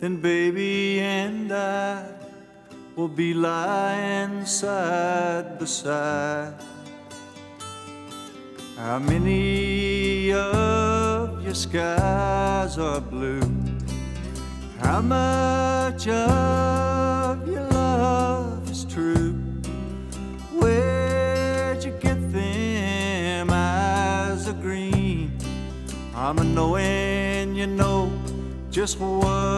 then baby and I will be lying side by side. How many of your skies are blue? How much of your love is true? Where'd you get them eyes of green? I'm a knowing you know just what